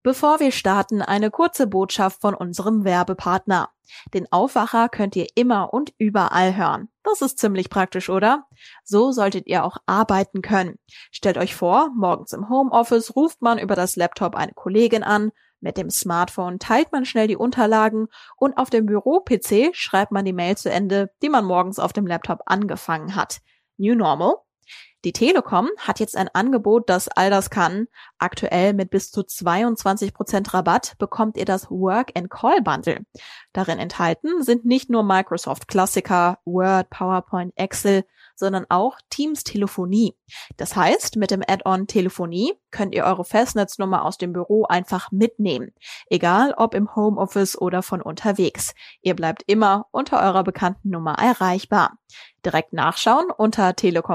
Bevor wir starten, eine kurze Botschaft von unserem Werbepartner. Den Aufwacher könnt ihr immer und überall hören. Das ist ziemlich praktisch, oder? So solltet ihr auch arbeiten können. Stellt euch vor, morgens im Homeoffice ruft man über das Laptop eine Kollegin an, mit dem Smartphone teilt man schnell die Unterlagen und auf dem Büro-PC schreibt man die Mail zu Ende, die man morgens auf dem Laptop angefangen hat. New Normal? Die Telekom hat jetzt ein Angebot, das all das kann. Aktuell mit bis zu 22% Rabatt bekommt ihr das Work-and-Call-Bundle. Darin enthalten sind nicht nur Microsoft-Klassiker, Word, PowerPoint, Excel, sondern auch Teams-Telefonie. Das heißt, mit dem Add-on Telefonie könnt ihr eure Festnetznummer aus dem Büro einfach mitnehmen. Egal ob im Homeoffice oder von unterwegs. Ihr bleibt immer unter eurer bekannten Nummer erreichbar. Direkt nachschauen unter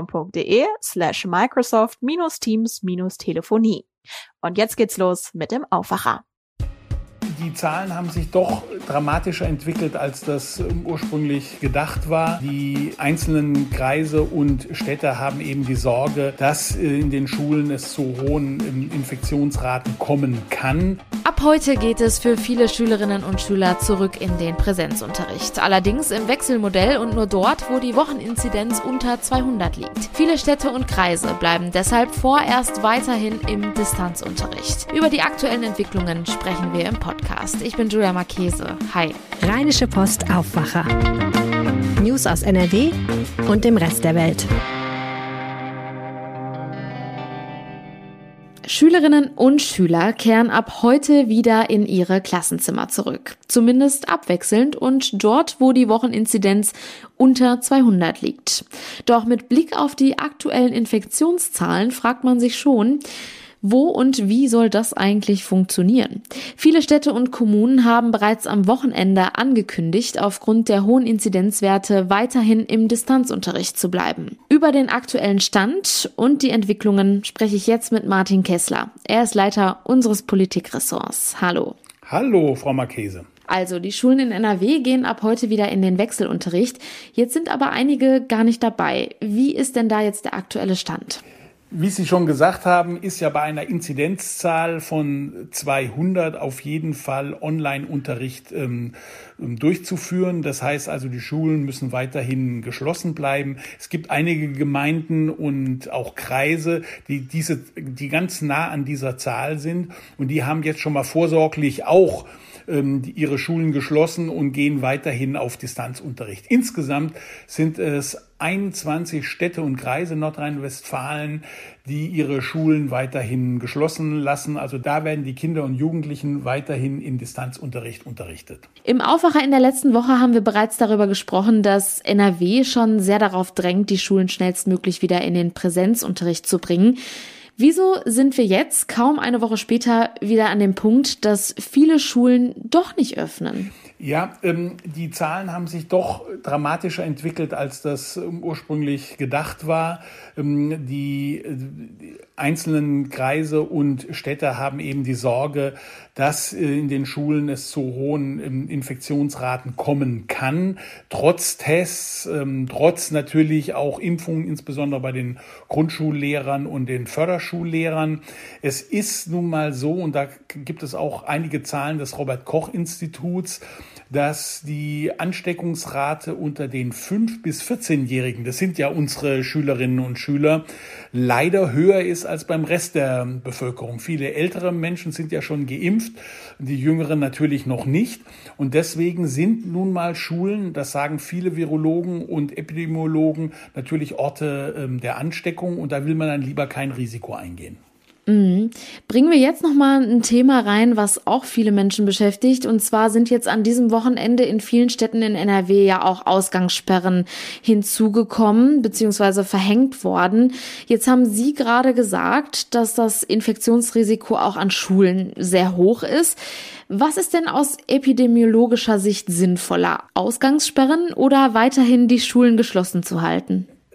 telekom.de/Microsoft-Teams-Telefonie. Und jetzt geht's los mit dem Aufwacher. Die Zahlen haben sich doch dramatischer entwickelt, als das ursprünglich gedacht war. Die einzelnen Kreise und Städte haben eben die Sorge, dass in den Schulen es zu hohen Infektionsraten kommen kann. Ab heute geht es für viele Schülerinnen und Schüler zurück in den Präsenzunterricht. Allerdings im Wechselmodell und nur dort, wo die Wocheninzidenz unter 200 liegt. Viele Städte und Kreise bleiben deshalb vorerst weiterhin im Distanzunterricht. Über die aktuellen Entwicklungen sprechen wir im Podcast. Ich bin Julia Marchese. Hi. Rheinische Post Aufwacher. News aus NRW und dem Rest der Welt. Schülerinnen und Schüler kehren ab heute wieder in ihre Klassenzimmer zurück. Zumindest abwechselnd und dort, wo die Wocheninzidenz unter 200 liegt. Doch mit Blick auf die aktuellen Infektionszahlen fragt man sich schon, wo und wie soll das eigentlich funktionieren? Viele Städte und Kommunen haben bereits am Wochenende angekündigt, aufgrund der hohen Inzidenzwerte weiterhin im Distanzunterricht zu bleiben. Über den aktuellen Stand und die Entwicklungen spreche ich jetzt mit Martin Kessler. Er ist Leiter unseres Politikressorts. Hallo. Hallo, Frau Marchese. Also, die Schulen in NRW gehen ab heute wieder in den Wechselunterricht. Jetzt sind aber einige gar nicht dabei. Wie ist denn da jetzt der aktuelle Stand? Wie Sie schon gesagt haben, ist ja bei einer Inzidenzzahl von 200 auf jeden Fall Online-Unterricht durchzuführen. Das heißt also, die Schulen müssen weiterhin geschlossen bleiben. Es gibt einige Gemeinden und auch Kreise, die ganz nah an dieser Zahl sind. Und die haben jetzt schon mal vorsorglich auch ihre Schulen geschlossen und gehen weiterhin auf Distanzunterricht. Insgesamt sind es 21 Städte und Kreise in Nordrhein-Westfalen, die ihre Schulen weiterhin geschlossen lassen. Also da werden die Kinder und Jugendlichen weiterhin in Distanzunterricht unterrichtet. Im Aufwacher in der letzten Woche haben wir bereits darüber gesprochen, dass NRW schon sehr darauf drängt, die Schulen schnellstmöglich wieder in den Präsenzunterricht zu bringen. Wieso sind wir jetzt, kaum eine Woche später, wieder an dem Punkt, dass viele Schulen doch nicht öffnen? Ja, die Zahlen haben sich doch dramatischer entwickelt, als das ursprünglich gedacht war. Die einzelnen Kreise und Städte haben eben die Sorge, dass in den Schulen es zu hohen Infektionsraten kommen kann. Trotz Tests, trotz natürlich auch Impfungen, insbesondere bei den Grundschullehrern und den Förderschullehrern. Es ist nun mal so, und da gibt es auch einige Zahlen des Robert-Koch-Instituts, dass die Ansteckungsrate unter den 5- bis 14-Jährigen, das sind ja unsere Schülerinnen und Schüler, leider höher ist als beim Rest der Bevölkerung. Viele ältere Menschen sind ja schon geimpft, die Jüngeren natürlich noch nicht. Und deswegen sind nun mal Schulen, das sagen viele Virologen und Epidemiologen, natürlich Orte der Ansteckung. Und da will man dann lieber kein Risiko eingehen. Bringen wir jetzt nochmal ein Thema rein, was auch viele Menschen beschäftigt. Und zwar sind jetzt an diesem Wochenende in vielen Städten in NRW ja auch Ausgangssperren hinzugekommen bzw. verhängt worden. Jetzt haben Sie gerade gesagt, dass das Infektionsrisiko auch an Schulen sehr hoch ist. Was ist denn aus epidemiologischer Sicht sinnvoller? Ausgangssperren oder weiterhin die Schulen geschlossen zu halten?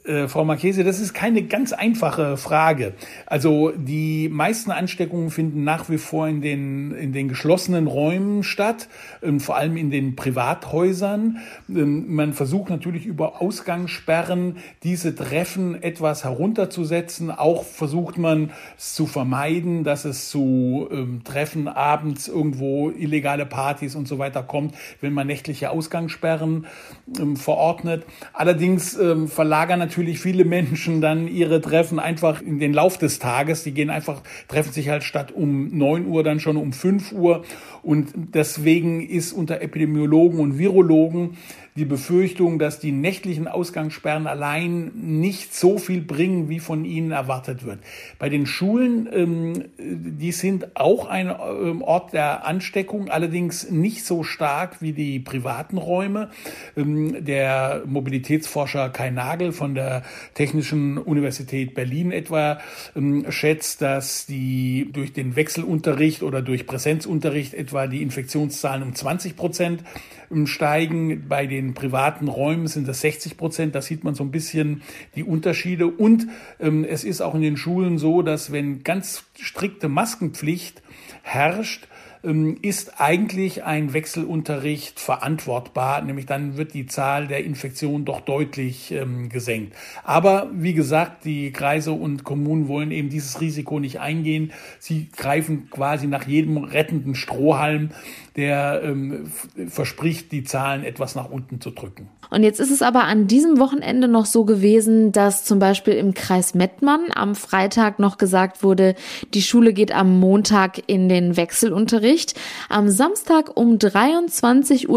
Frau Marchese, das ist keine ganz einfache Frage. Also die meisten Ansteckungen finden nach wie vor in den geschlossenen Räumen statt, vor allem in den Privathäusern. Man versucht natürlich über Ausgangssperren diese Treffen etwas herunterzusetzen. Auch versucht man es zu vermeiden, dass es zu Treffen abends irgendwo, illegale Partys und so weiter kommt, wenn man nächtliche Ausgangssperren verordnet. Allerdings verlagern natürlich viele Menschen dann ihre Treffen einfach in den Lauf des Tages. Die treffen sich halt statt um 9 Uhr dann schon um 5 Uhr. Und deswegen ist unter Epidemiologen und Virologen die Befürchtung, dass die nächtlichen Ausgangssperren allein nicht so viel bringen, wie von ihnen erwartet wird. Bei den Schulen, die sind auch ein Ort der Ansteckung, allerdings nicht so stark wie die privaten Räume. Der Mobilitätsforscher Kai Nagel von der Technischen Universität Berlin etwa schätzt, dass durch den Wechselunterricht oder durch Präsenzunterricht etwa die Infektionszahlen um 20% steigen. Bei den privaten Räumen sind das 60%. Da sieht man so ein bisschen die Unterschiede. Und es ist auch in den Schulen so, dass wenn ganz strikte Maskenpflicht herrscht, ist eigentlich ein Wechselunterricht verantwortbar, nämlich dann wird die Zahl der Infektionen doch deutlich gesenkt. Aber wie gesagt, die Kreise und Kommunen wollen eben dieses Risiko nicht eingehen. Sie greifen quasi nach jedem rettenden Strohhalm, der verspricht, die Zahlen etwas nach unten zu drücken. Und jetzt ist es aber an diesem Wochenende noch so gewesen, dass zum Beispiel im Kreis Mettmann am Freitag noch gesagt wurde, die Schule geht am Montag in den Wechselunterricht. Am Samstag um 23:53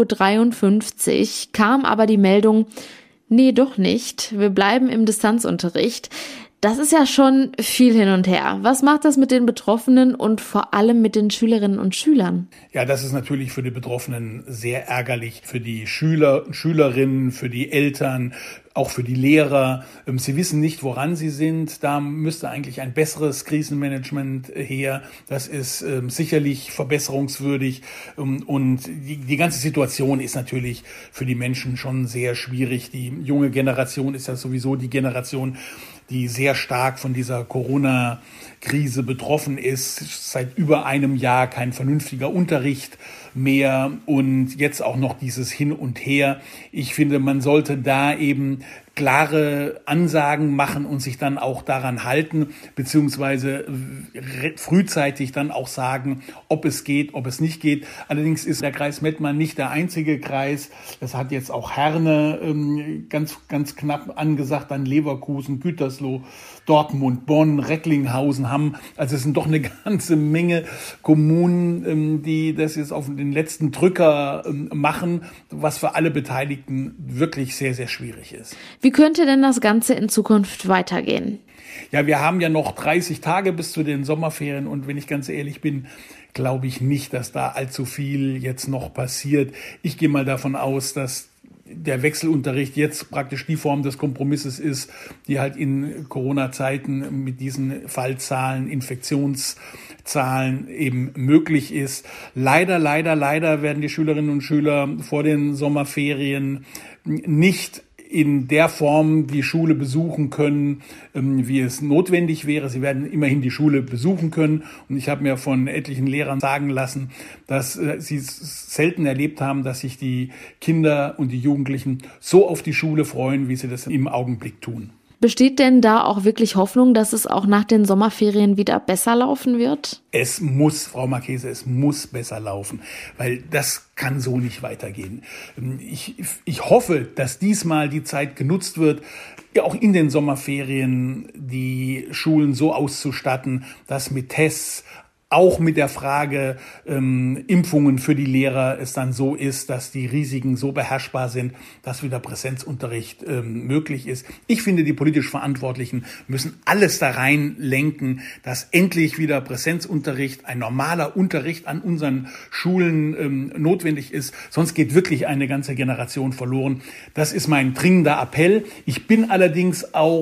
Uhr kam aber die Meldung, nee, doch nicht, wir bleiben im Distanzunterricht. Das ist ja schon viel hin und her. Was macht das mit den Betroffenen und vor allem mit den Schülerinnen und Schülern? Ja, das ist natürlich für die Betroffenen sehr ärgerlich, für die Schüler, Schülerinnen, für die Eltern, auch für die Lehrer. Sie wissen nicht, woran sie sind. Da müsste eigentlich ein besseres Krisenmanagement her. Das ist sicherlich verbesserungswürdig. Und die ganze Situation ist natürlich für die Menschen schon sehr schwierig. Die junge Generation ist ja sowieso die Generation, die sehr stark von dieser Corona-Krise betroffen ist. Seit über einem Jahr kein vernünftiger Unterricht mehr und jetzt auch noch dieses Hin und Her. Ich finde, man sollte da eben klare Ansagen machen und sich dann auch daran halten, beziehungsweise frühzeitig dann auch sagen, ob es geht, ob es nicht geht. Allerdings ist der Kreis Mettmann nicht der einzige Kreis. Das hat jetzt auch Herne ganz knapp angesagt, dann Leverkusen, Gütersloh, Dortmund, Bonn, Recklinghausen, Hamm. Also es sind doch eine ganze Menge Kommunen, die das jetzt auf den letzten Drücker machen, was für alle Beteiligten wirklich sehr, sehr schwierig ist. Wie könnte denn das Ganze in Zukunft weitergehen? Ja, wir haben ja noch 30 Tage bis zu den Sommerferien und wenn ich ganz ehrlich bin, glaube ich nicht, dass da allzu viel jetzt noch passiert. Ich gehe mal davon aus, dass der Wechselunterricht jetzt praktisch die Form des Kompromisses ist, die halt in Corona-Zeiten mit diesen Fallzahlen, Infektionszahlen eben möglich ist. Leider werden die Schülerinnen und Schüler vor den Sommerferien nicht in der Form die Schule besuchen können, wie es notwendig wäre. Sie werden immerhin die Schule besuchen können. Und ich habe mir von etlichen Lehrern sagen lassen, dass sie selten erlebt haben, dass sich die Kinder und die Jugendlichen so auf die Schule freuen, wie sie das im Augenblick tun. Besteht denn da auch wirklich Hoffnung, dass es auch nach den Sommerferien wieder besser laufen wird? Es muss, Frau Marchese, es muss besser laufen, weil das kann so nicht weitergehen. Ich hoffe, dass diesmal die Zeit genutzt wird, ja auch in den Sommerferien die Schulen so auszustatten, dass mit Tests, auch mit der Frage Impfungen für die Lehrer es dann so ist, dass die Risiken so beherrschbar sind, dass wieder Präsenzunterricht möglich ist. Ich finde, die politisch Verantwortlichen müssen alles da rein lenken, dass endlich wieder Präsenzunterricht, ein normaler Unterricht an unseren Schulen notwendig ist. Sonst geht wirklich eine ganze Generation verloren. Das ist mein dringender Appell. Ich bin allerdings auch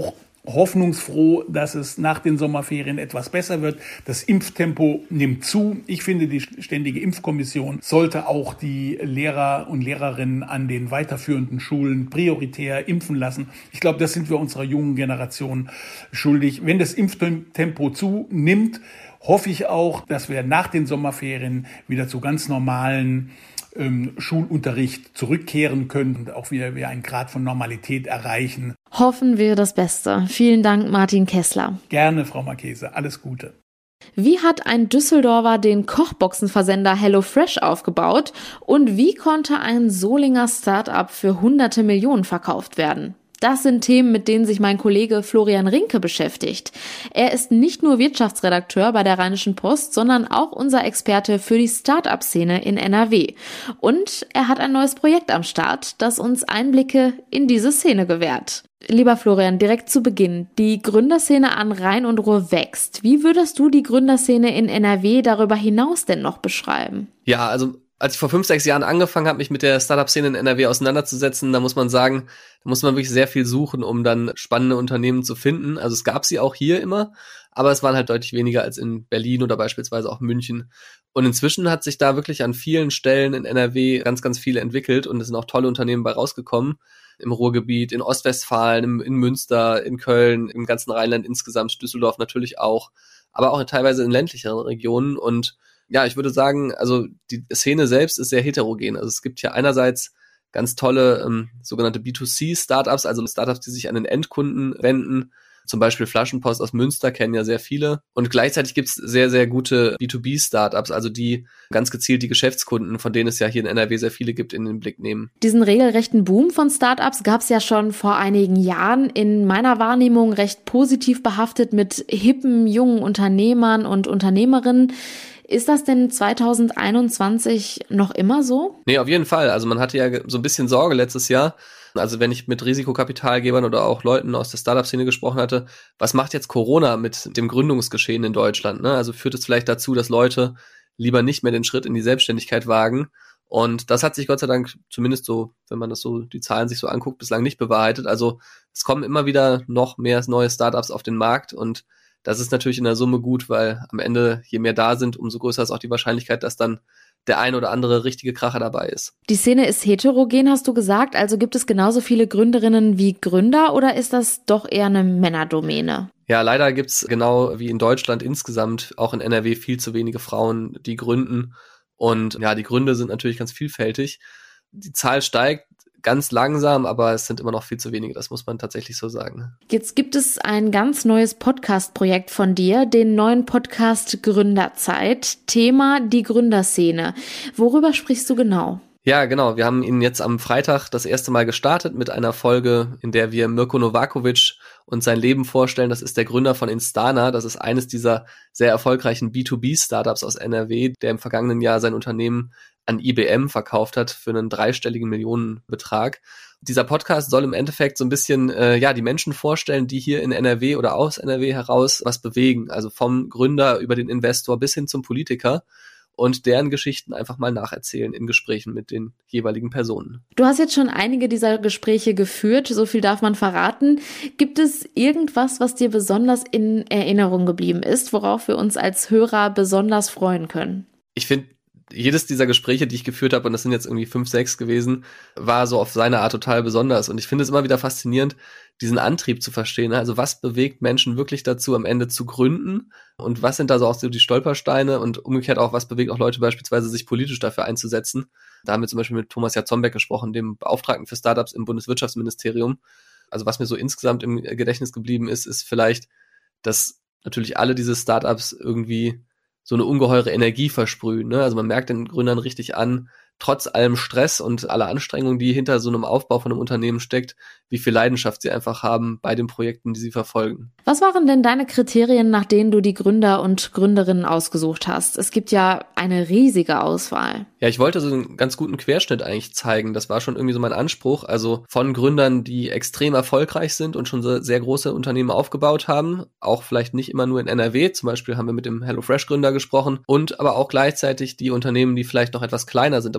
hoffnungsfroh, dass es nach den Sommerferien etwas besser wird. Das Impftempo nimmt zu. Ich finde, die Ständige Impfkommission sollte auch die Lehrer und Lehrerinnen an den weiterführenden Schulen prioritär impfen lassen. Ich glaube, das sind wir unserer jungen Generation schuldig. Wenn das Impftempo zunimmt, hoffe ich auch, dass wir nach den Sommerferien wieder zu ganz normalen Schulunterricht zurückkehren können und auch wieder einen Grad von Normalität erreichen. Hoffen wir das Beste. Vielen Dank, Martin Kessler. Gerne, Frau Marchese. Alles Gute. Wie hat ein Düsseldorfer den Kochboxenversender HelloFresh aufgebaut und wie konnte ein Solinger Start-up für hunderte Millionen verkauft werden? Das sind Themen, mit denen sich mein Kollege Florian Rinke beschäftigt. Er ist nicht nur Wirtschaftsredakteur bei der Rheinischen Post, sondern auch unser Experte für die Start-up-Szene in NRW. Und er hat ein neues Projekt am Start, das uns Einblicke in diese Szene gewährt. Lieber Florian, direkt zu Beginn. Die Gründerszene an Rhein und Ruhr wächst. Wie würdest du die Gründerszene in NRW darüber hinaus denn noch beschreiben? Ja, also als ich vor 5-6 Jahren angefangen habe, mich mit der Startup-Szene in NRW auseinanderzusetzen, da muss man sagen, da muss man wirklich sehr viel suchen, um dann spannende Unternehmen zu finden. Also es gab sie auch hier immer, aber es waren halt deutlich weniger als in Berlin oder beispielsweise auch München. Und inzwischen hat sich da wirklich an vielen Stellen in NRW ganz, ganz viele entwickelt und es sind auch tolle Unternehmen bei rausgekommen. Im Ruhrgebiet, in Ostwestfalen, in Münster, in Köln, im ganzen Rheinland insgesamt, Düsseldorf natürlich auch, aber auch teilweise in ländlicheren Regionen. Und ja, ich würde sagen, also die Szene selbst ist sehr heterogen. Also es gibt hier einerseits ganz tolle sogenannte B2C-Startups, also Startups, die sich an den Endkunden wenden. Zum Beispiel Flaschenpost aus Münster kennen ja sehr viele. Und gleichzeitig gibt's sehr, sehr gute B2B-Startups, also die ganz gezielt die Geschäftskunden, von denen es ja hier in NRW sehr viele gibt, in den Blick nehmen. Diesen regelrechten Boom von Startups gab's ja schon vor einigen Jahren. In meiner Wahrnehmung recht positiv behaftet mit hippen, jungen Unternehmern und Unternehmerinnen. Ist das denn 2021 noch immer so? Nee, auf jeden Fall. Also man hatte ja so ein bisschen Sorge letztes Jahr. Also wenn ich mit Risikokapitalgebern oder auch Leuten aus der Startup-Szene gesprochen hatte, was macht jetzt Corona mit dem Gründungsgeschehen in Deutschland? Ne? Also führt es vielleicht dazu, dass Leute lieber nicht mehr den Schritt in die Selbstständigkeit wagen? Und das hat sich Gott sei Dank zumindest so, wenn man das so, die Zahlen sich so anguckt, bislang nicht bewahrheitet. Also es kommen immer wieder noch mehr neue Startups auf den Markt und das ist natürlich in der Summe gut, weil am Ende, je mehr da sind, umso größer ist auch die Wahrscheinlichkeit, dass dann der ein oder andere richtige Kracher dabei ist. Die Szene ist heterogen, hast du gesagt. Also gibt es genauso viele Gründerinnen wie Gründer oder ist das doch eher eine Männerdomäne? Ja, leider gibt's genau wie in Deutschland insgesamt auch in NRW viel zu wenige Frauen, die gründen. Und ja, die Gründe sind natürlich ganz vielfältig. Die Zahl steigt ganz langsam, aber es sind immer noch viel zu wenige, das muss man tatsächlich so sagen. Jetzt gibt es ein ganz neues Podcast-Projekt von dir, den neuen Podcast Gründerzeit. Thema die Gründerszene. Worüber sprichst du genau? Ja, genau. Wir haben ihn jetzt am Freitag das erste Mal gestartet mit einer Folge, in der wir Mirko Novakovic und sein Leben vorstellen. Das ist der Gründer von Instana. Das ist eines dieser sehr erfolgreichen B2B-Startups aus NRW, der im vergangenen Jahr sein Unternehmen an IBM verkauft hat für einen 3-stelligen Millionenbetrag. Dieser Podcast soll im Endeffekt so ein bisschen die Menschen vorstellen, die hier in NRW oder aus NRW heraus was bewegen. Also vom Gründer über den Investor bis hin zum Politiker und deren Geschichten einfach mal nacherzählen in Gesprächen mit den jeweiligen Personen. Du hast jetzt schon einige dieser Gespräche geführt, so viel darf man verraten. Gibt es irgendwas, was dir besonders in Erinnerung geblieben ist, worauf wir uns als Hörer besonders freuen können? Ich finde, jedes dieser Gespräche, die ich geführt habe, und das sind jetzt irgendwie 5, 6 gewesen, war so auf seine Art total besonders. Und ich finde es immer wieder faszinierend, diesen Antrieb zu verstehen. Also was bewegt Menschen wirklich dazu, am Ende zu gründen? Und was sind da so auch so die Stolpersteine? Und umgekehrt auch, was bewegt auch Leute beispielsweise, sich politisch dafür einzusetzen? Da haben wir zum Beispiel mit Thomas Jatzombeck gesprochen, dem Beauftragten für Startups im Bundeswirtschaftsministerium. Also was mir so insgesamt im Gedächtnis geblieben ist, ist vielleicht, dass natürlich alle diese Startups irgendwie so eine ungeheure Energie versprühen. Ne? Also man merkt den Gründern richtig an, trotz allem Stress und aller Anstrengung, die hinter so einem Aufbau von einem Unternehmen steckt, wie viel Leidenschaft sie einfach haben bei den Projekten, die sie verfolgen. Was waren denn deine Kriterien, nach denen du die Gründer und Gründerinnen ausgesucht hast? Es gibt ja eine riesige Auswahl. Ja, ich wollte so einen ganz guten Querschnitt eigentlich zeigen. Das war schon irgendwie so mein Anspruch. Also von Gründern, die extrem erfolgreich sind und schon so sehr große Unternehmen aufgebaut haben. Auch vielleicht nicht immer nur in NRW. Zum Beispiel haben wir mit dem HelloFresh-Gründer gesprochen. Und aber auch gleichzeitig die Unternehmen, die vielleicht noch etwas kleiner sind, aber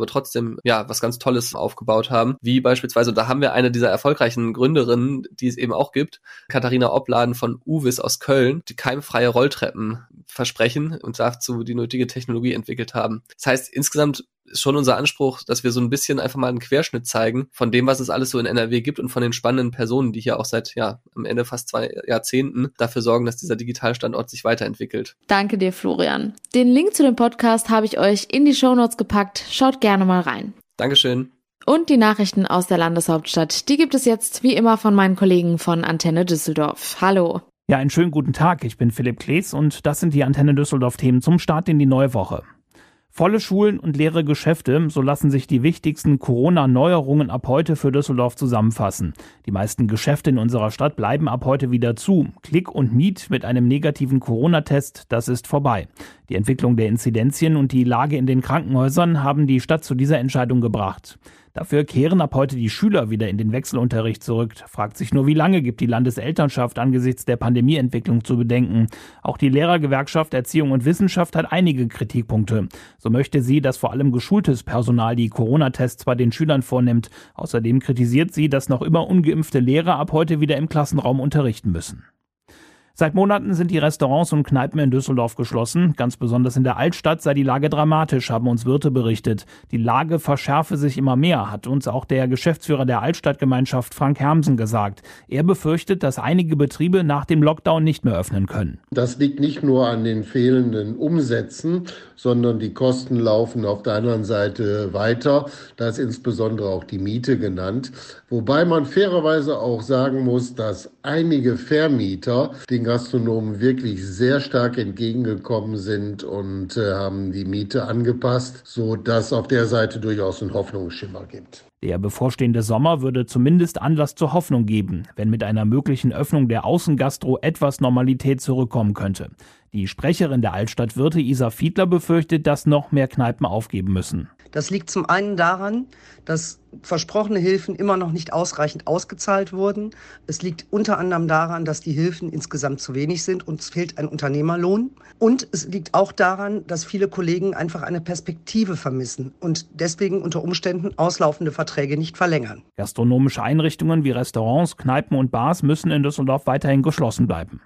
trotzdem was ganz Tolles aufgebaut haben, wie beispielsweise, und da haben wir eine dieser erfolgreichen Gründerinnen, die es eben auch gibt, Katharina Opladen von Uvis aus Köln, die keimfreie Rolltreppen versprechen und dazu die nötige Technologie entwickelt haben. Das heißt, insgesamt ist schon unser Anspruch, dass wir so ein bisschen einfach mal einen Querschnitt zeigen von dem, was es alles so in NRW gibt und von den spannenden Personen, die hier auch seit am Ende fast 2 Jahrzehnten dafür sorgen, dass dieser Digitalstandort sich weiterentwickelt. Danke dir, Florian. Den Link zu dem Podcast habe ich euch in die Shownotes gepackt. Schaut gerne mal rein. Dankeschön. Und die Nachrichten aus der Landeshauptstadt, die gibt es jetzt wie immer von meinen Kollegen von Antenne Düsseldorf. Hallo. Ja, einen schönen guten Tag. Ich bin Philipp Klees und das sind die Antenne Düsseldorf-Themen zum Start in die neue Woche. Volle Schulen und leere Geschäfte, so lassen sich die wichtigsten Corona-Neuerungen ab heute für Düsseldorf zusammenfassen. Die meisten Geschäfte in unserer Stadt bleiben ab heute wieder zu. Klick und Miet mit einem negativen Corona-Test, das ist vorbei. Die Entwicklung der Inzidenzien und die Lage in den Krankenhäusern haben die Stadt zu dieser Entscheidung gebracht. Dafür kehren ab heute die Schüler wieder in den Wechselunterricht zurück. Fragt sich nur, wie lange gibt die Landeselternschaft angesichts der Pandemieentwicklung zu bedenken. Auch die Lehrergewerkschaft Erziehung und Wissenschaft hat einige Kritikpunkte. So möchte sie, dass vor allem geschultes Personal die Corona-Tests bei den Schülern vornimmt. Außerdem kritisiert sie, dass noch immer ungeimpfte Lehrer ab heute wieder im Klassenraum unterrichten müssen. Seit Monaten sind die Restaurants und Kneipen in Düsseldorf geschlossen. Ganz besonders in der Altstadt sei die Lage dramatisch, haben uns Wirte berichtet. Die Lage verschärfe sich immer mehr, hat uns auch der Geschäftsführer der Altstadtgemeinschaft Frank Hermsen gesagt. Er befürchtet, dass einige Betriebe nach dem Lockdown nicht mehr öffnen können. Das liegt nicht nur an den fehlenden Umsätzen, sondern die Kosten laufen auf der anderen Seite weiter. Da ist insbesondere auch die Miete genannt. Wobei man fairerweise auch sagen muss, dass einige Vermieter den Gastronomen wirklich sehr stark entgegengekommen sind und haben die Miete angepasst, sodass auf der Seite durchaus einen Hoffnungsschimmer gibt. Der bevorstehende Sommer würde zumindest Anlass zur Hoffnung geben, wenn mit einer möglichen Öffnung der Außengastro etwas Normalität zurückkommen könnte. Die Sprecherin der Altstadtwirte Isa Fiedler befürchtet, dass noch mehr Kneipen aufgeben müssen. Das liegt zum einen daran, dass versprochene Hilfen immer noch nicht ausreichend ausgezahlt wurden. Es liegt unter anderem daran, dass die Hilfen insgesamt zu wenig sind und es fehlt ein Unternehmerlohn. Und es liegt auch daran, dass viele Kollegen einfach eine Perspektive vermissen und deswegen unter Umständen auslaufende Verträge nicht verlängern. Gastronomische Einrichtungen wie Restaurants, Kneipen und Bars müssen in Düsseldorf weiterhin geschlossen bleiben.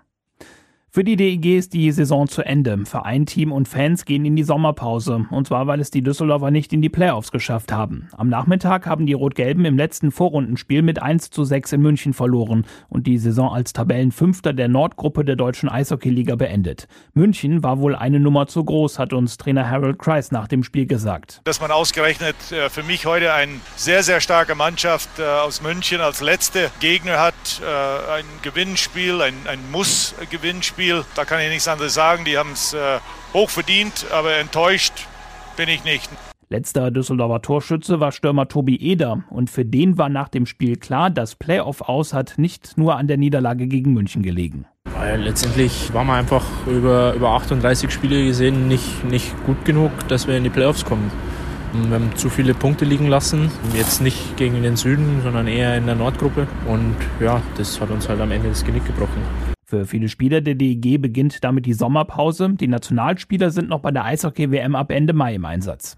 Für die DEG ist die Saison zu Ende. Verein, Team und Fans gehen in die Sommerpause. Und zwar, weil es die Düsseldorfer nicht in die Playoffs geschafft haben. Am Nachmittag haben die Rot-Gelben im letzten Vorrundenspiel mit 1:6 in München verloren und die Saison als Tabellenfünfter der Nordgruppe der deutschen Eishockeyliga beendet. München war wohl eine Nummer zu groß, hat uns Trainer Harold Kreis nach dem Spiel gesagt. Dass man ausgerechnet für mich heute eine sehr, sehr starke Mannschaft aus München als letzte Gegner hat, ein Gewinnspiel, ein Muss-Gewinnspiel. Da kann ich nichts anderes sagen. Die haben es hoch verdient, aber enttäuscht bin ich nicht. Letzter Düsseldorfer Torschütze war Stürmer Tobi Eder. Und für den war nach dem Spiel klar, das Playoff-Aus hat nicht nur an der Niederlage gegen München gelegen. Weil letztendlich waren wir einfach über 38 Spiele gesehen nicht gut genug, dass wir in die Playoffs kommen. Wir haben zu viele Punkte liegen lassen, jetzt nicht gegen den Süden, sondern eher in der Nordgruppe. Und ja, das hat uns halt am Ende das Genick gebrochen. Für viele Spieler der DEG beginnt damit die Sommerpause. Die Nationalspieler sind noch bei der Eishockey-WM ab Ende Mai im Einsatz.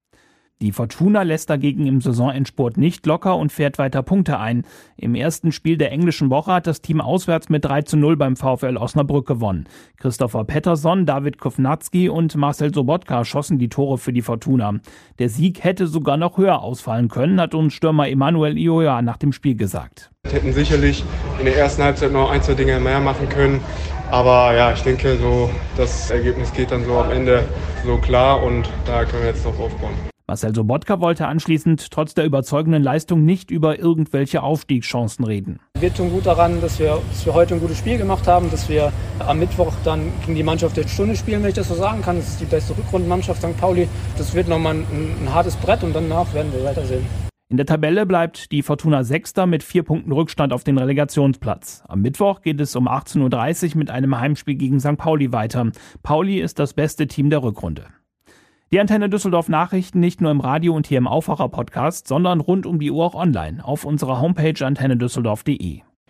Die Fortuna lässt dagegen im Saisonendspurt nicht locker und fährt weiter Punkte ein. Im ersten Spiel der englischen Woche hat das Team auswärts mit 3:0 beim VfL Osnabrück gewonnen. Christopher Pettersson, David Kovnatski und Marcel Sobotka schossen die Tore für die Fortuna. Der Sieg hätte sogar noch höher ausfallen können, hat uns Stürmer Emanuel Ioja nach dem Spiel gesagt. Wir hätten sicherlich in der ersten Halbzeit noch 1, 2 Dinge mehr machen können. Aber ja, ich denke, so das Ergebnis geht dann so am Ende so klar und da können wir jetzt noch aufbauen. Marcel Sobotka wollte anschließend trotz der überzeugenden Leistung nicht über irgendwelche Aufstiegschancen reden. Wir tun gut daran, dass wir heute ein gutes Spiel gemacht haben, dass wir am Mittwoch dann gegen die Mannschaft der Stunde spielen, wenn ich das so sagen kann. Das ist die beste Rückrundenmannschaft St. Pauli. Das wird nochmal ein hartes Brett und danach werden wir weitersehen. In der Tabelle bleibt die Fortuna Sechster mit 4 Punkten Rückstand auf den Relegationsplatz. Am Mittwoch geht es um 18:30 Uhr mit einem Heimspiel gegen St. Pauli weiter. Pauli ist das beste Team der Rückrunde. Die Antenne Düsseldorf Nachrichten nicht nur im Radio und hier im Aufwacher Podcast, sondern rund um die Uhr auch online auf unserer Homepage antennedüsseldorf.de.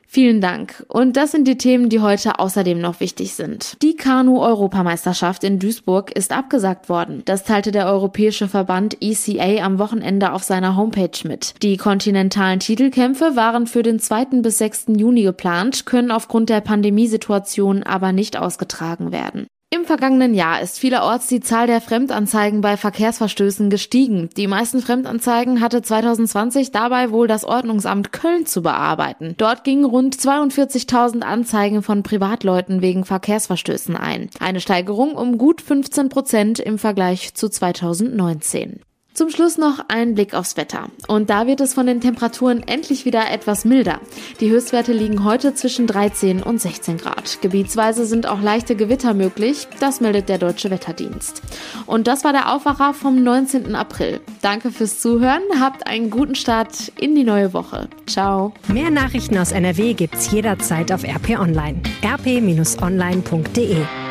Vielen Dank. Und das sind die Themen, die heute außerdem noch wichtig sind. Die Kanu-Europameisterschaft in Duisburg ist abgesagt worden. Das teilte der europäische Verband ECA am Wochenende auf seiner Homepage mit. Die kontinentalen Titelkämpfe waren für den 2. bis 6. Juni geplant, können aufgrund der Pandemiesituation aber nicht ausgetragen werden. Im vergangenen Jahr ist vielerorts die Zahl der Fremdanzeigen bei Verkehrsverstößen gestiegen. Die meisten Fremdanzeigen hatte 2020 dabei wohl das Ordnungsamt Köln zu bearbeiten. Dort gingen rund 42.000 Anzeigen von Privatleuten wegen Verkehrsverstößen ein. Eine Steigerung um gut 15% im Vergleich zu 2019. Zum Schluss noch ein Blick aufs Wetter. Und da wird es von den Temperaturen endlich wieder etwas milder. Die Höchstwerte liegen heute zwischen 13 und 16 Grad. Gebietsweise sind auch leichte Gewitter möglich. Das meldet der Deutsche Wetterdienst. Und das war der Aufwacher vom 19. April. Danke fürs Zuhören. Habt einen guten Start in die neue Woche. Ciao. Mehr Nachrichten aus NRW gibt's jederzeit auf RP Online. rp-online.de